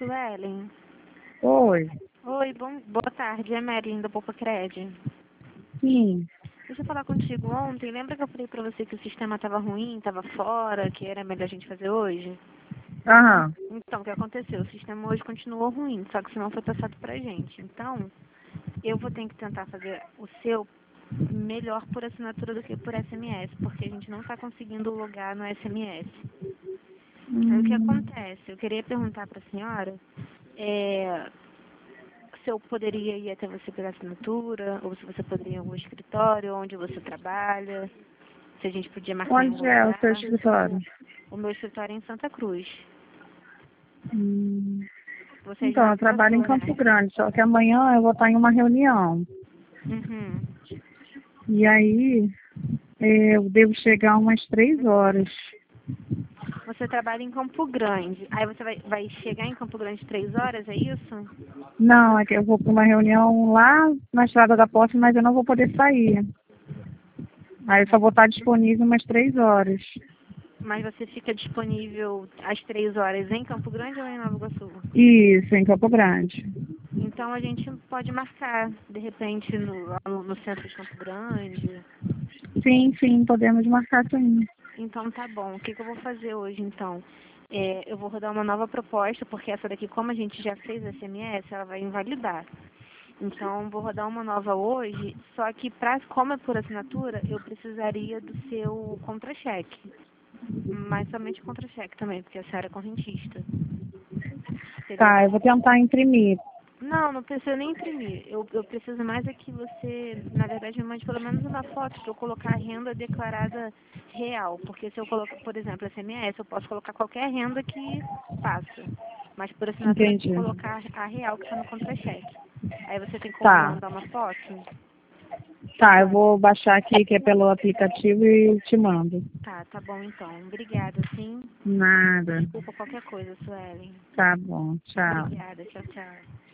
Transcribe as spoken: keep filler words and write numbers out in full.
Suelen. Oi. Oi, bom, boa tarde. É Marilyn da Poupa Cred. Sim. Deixa eu falar contigo. Ontem, lembra que eu falei pra você que o sistema estava ruim, estava fora, que era melhor a gente fazer hoje? Aham. Então, o que aconteceu? O sistema hoje continuou ruim, só que isso não foi passado pra gente. Então, eu vou ter que tentar fazer o seu melhor por assinatura do que por S M S, porque a gente não está conseguindo logar no S M S. Aí o que Hum, acontece? Eu queria perguntar para a senhora é, se eu poderia ir até você pela assinatura, ou se você poderia ir em algum escritório, onde você trabalha, se a gente podia marcar em onde algum é o lugar. seu escritório? O meu escritório é em Santa Cruz. Hum, Você é de então, Nova eu trabalho em Iguaçu, né? Campo Grande, só que amanhã eu vou estar em uma reunião. Uhum. E aí, eh, eu devo chegar umas três horas. Você trabalha em Campo Grande. Aí você vai, vai chegar em Campo Grande três horas, é isso? Não, é que eu vou para uma reunião lá na Estrada da Posse, mas eu não vou poder sair. Aí eu só vou estar disponível umas três horas. Mas você fica disponível às três horas em Campo Grande ou em Nova Iguaçu? Isso, em Campo Grande. Então a gente pode marcar, de repente, no, lá no, no centro de Campo Grande. Sim, sim, podemos marcar sim. Então tá bom. O que, que eu vou fazer hoje, então? É, eu vou rodar uma nova proposta, porque essa daqui, como a gente já fez S M S, ela vai invalidar. Então, vou rodar uma nova hoje, só que, pra, como é por assinatura, eu precisaria do seu contra-cheque. Mas somente contra-cheque também, porque a senhora é correntista. Seria Tá, eu vou tentar imprimir. Não, não precisa nem imprimir. Eu, eu preciso mais é que você, na verdade, me mande pelo menos uma foto para eu colocar a renda declarada real. Porque se eu colocar, por exemplo, S M S, eu posso colocar qualquer renda que passa. Mas por assinatura tem que Entendi. colocar a real que está no contra-cheque. Aí você tem como me Tá. mandar uma foto? Tá, eu vou baixar aqui que é pelo aplicativo e te mando. Tá, tá bom então. Obrigada, sim. Nada. Desculpa qualquer coisa, Suelen. Tá bom, tchau. Obrigada, tchau, tchau.